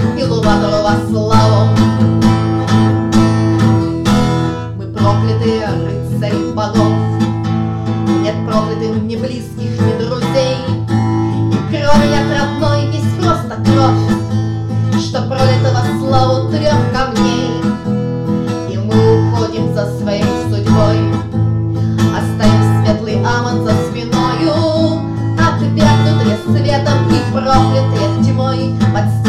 Илуватор во славу. Мы проклятые рыцари богов, нет проклятых ни близких, ни друзей, и крови нет родной, есть просто кровь, что пролита во славу 3 камней. И мы уходим за своей судьбой, оставим светлый Амон за спиною, отвергнутые светом и проклятые тьмой.